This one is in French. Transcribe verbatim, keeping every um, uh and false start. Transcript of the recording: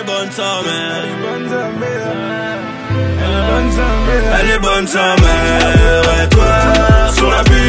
bonne sa mère. Elle est bonne sa mère. Elle est bonne sa mère. Et toi, sur la piste.